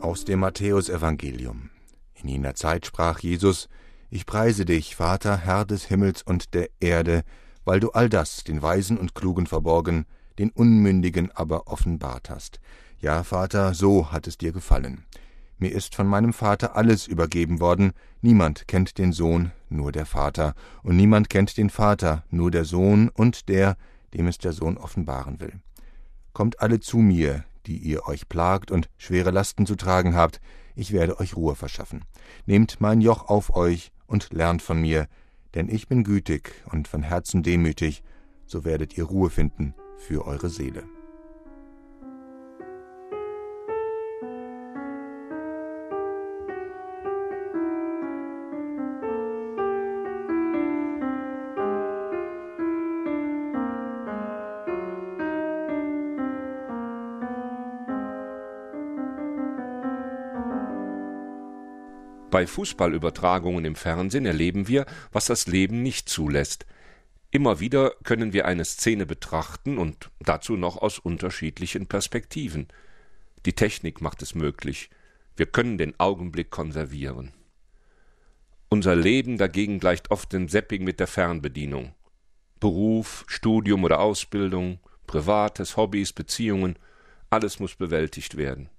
Aus dem Matthäusevangelium. In jener Zeit sprach Jesus: Ich preise dich, Vater, Herr des Himmels und der Erde, weil du all das den Weisen und Klugen verborgen, den Unmündigen aber offenbart hast. Ja, Vater, so hat es dir gefallen. Mir ist von meinem Vater alles übergeben worden. Niemand kennt den Sohn, nur der Vater, und niemand kennt den Vater, nur der Sohn und der, dem es der Sohn offenbaren will. Kommt alle zu mir, die ihr euch plagt und schwere Lasten zu tragen habt, ich werde euch Ruhe verschaffen. Nehmt mein Joch auf euch und lernt von mir, denn ich bin gütig und von Herzen demütig, so werdet ihr Ruhe finden für eure Seele. Bei Fußballübertragungen im Fernsehen erleben wir, was das Leben nicht zulässt. Immer wieder können wir eine Szene betrachten und dazu noch aus unterschiedlichen Perspektiven. Die Technik macht es möglich. Wir können den Augenblick konservieren. Unser Leben dagegen gleicht oft dem Zapping mit der Fernbedienung. Beruf, Studium oder Ausbildung, Privates, Hobbys, Beziehungen, alles muss bewältigt werden.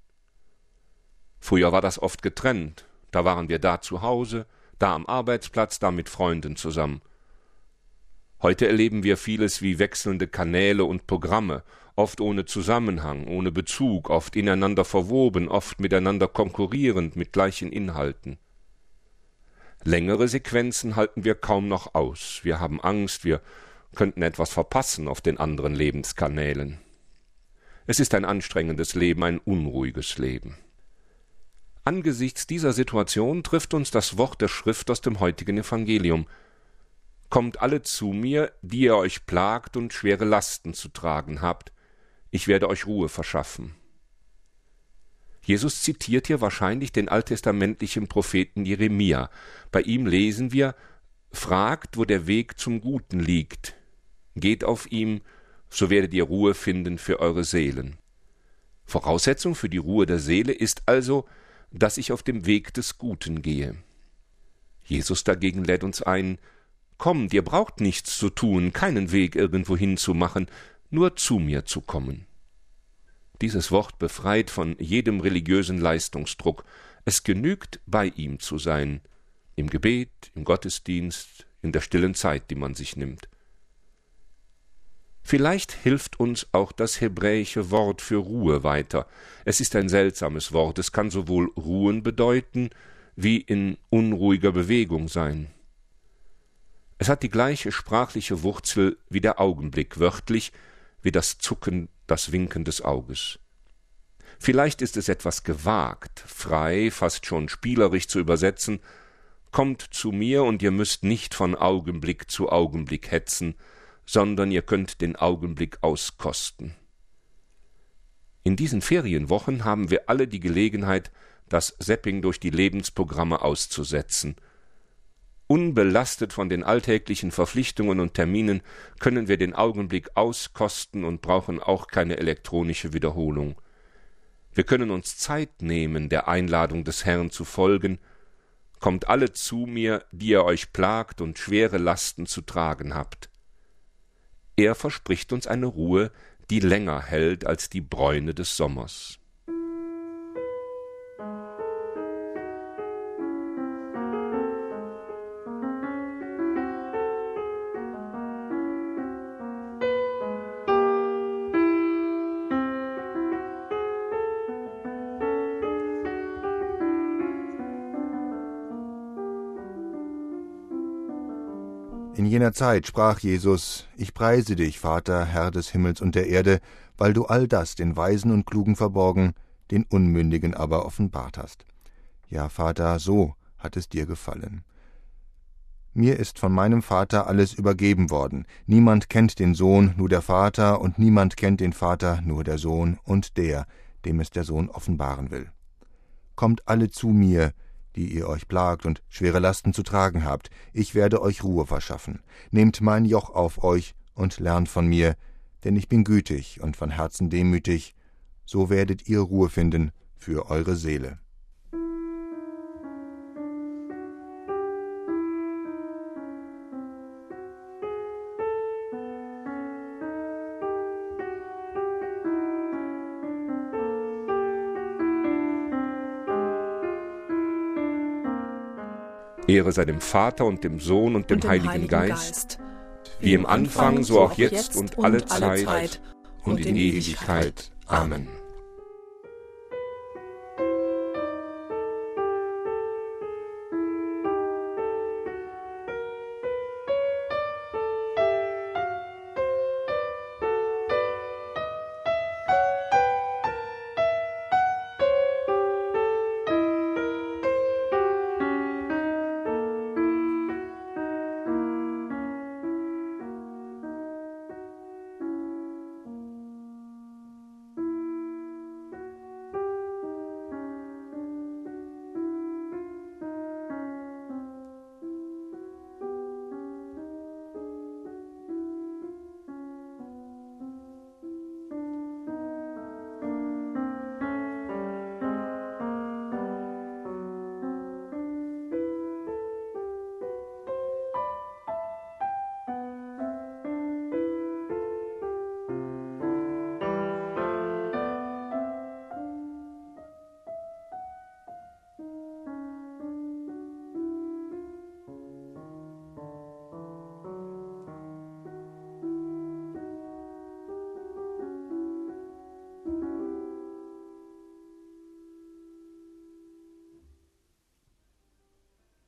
Früher war das oft getrennt. Da waren wir da zu Hause, da am Arbeitsplatz, da mit Freunden zusammen. Heute erleben wir vieles wie wechselnde Kanäle und Programme, oft ohne Zusammenhang, ohne Bezug, oft ineinander verwoben, oft miteinander konkurrierend mit gleichen Inhalten. Längere Sequenzen halten wir kaum noch aus. Wir haben Angst, wir könnten etwas verpassen auf den anderen Lebenskanälen. Es ist ein anstrengendes Leben, ein unruhiges Leben. Angesichts dieser Situation trifft uns das Wort der Schrift aus dem heutigen Evangelium. Kommt alle zu mir, die ihr euch plagt und schwere Lasten zu tragen habt. Ich werde euch Ruhe verschaffen. Jesus zitiert hier wahrscheinlich den alttestamentlichen Propheten Jeremia. Bei ihm lesen wir: Fragt, wo der Weg zum Guten liegt. Geht auf ihm, so werdet ihr Ruhe finden für eure Seelen. Voraussetzung für die Ruhe der Seele ist also, dass ich auf dem Weg des Guten gehe. Jesus dagegen lädt uns ein: Kommt, ihr braucht nichts zu tun, keinen Weg irgendwohin zu machen, nur zu mir zu kommen. Dieses Wort befreit von jedem religiösen Leistungsdruck. Es genügt, bei ihm zu sein, im Gebet, im Gottesdienst, in der stillen Zeit, die man sich nimmt. Vielleicht hilft uns auch das hebräische Wort für Ruhe weiter. Es ist ein seltsames Wort, es kann sowohl ruhen bedeuten, wie in unruhiger Bewegung sein. Es hat die gleiche sprachliche Wurzel wie der Augenblick, wörtlich wie das Zucken, das Winken des Auges. Vielleicht ist es etwas gewagt, frei, fast schon spielerisch zu übersetzen: Kommt zu mir und ihr müsst nicht von Augenblick zu Augenblick hetzen, sondern ihr könnt den Augenblick auskosten. In diesen Ferienwochen haben wir alle die Gelegenheit, das Zapping durch die Lebensprogramme auszusetzen. Unbelastet von den alltäglichen Verpflichtungen und Terminen können wir den Augenblick auskosten und brauchen auch keine elektronische Wiederholung. Wir können uns Zeit nehmen, der Einladung des Herrn zu folgen: Kommt alle zu mir, die ihr euch plagt und schwere Lasten zu tragen habt. Er verspricht uns eine Ruhe, die länger hält als die Bräune des Sommers. In jener Zeit sprach Jesus: Ich preise dich, Vater, Herr des Himmels und der Erde, weil du all das den Weisen und Klugen verborgen, den Unmündigen aber offenbart hast. Ja, Vater, so hat es dir gefallen. Mir ist von meinem Vater alles übergeben worden. Niemand kennt den Sohn, nur der Vater, und niemand kennt den Vater, nur der Sohn und der, dem es der Sohn offenbaren will. Kommt alle zu mir, die ihr euch plagt und schwere Lasten zu tragen habt, ich werde euch Ruhe verschaffen. Nehmt mein Joch auf euch und lernt von mir, denn ich bin gütig und von Herzen demütig, so werdet ihr Ruhe finden für eure Seele. Ehre sei dem Vater und dem Sohn und dem Heiligen Geist, wie im Anfang, so auch jetzt und alle Zeit und in Ewigkeit. Amen.